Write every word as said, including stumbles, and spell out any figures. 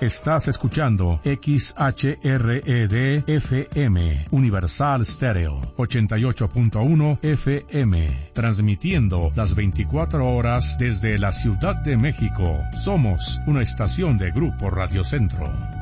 Estás escuchando X H R E D F M, Universal Stereo, ochenta y ocho punto uno F M, transmitiendo las veinticuatro horas desde la Ciudad de México. Somos una estación de Grupo Radio Centro.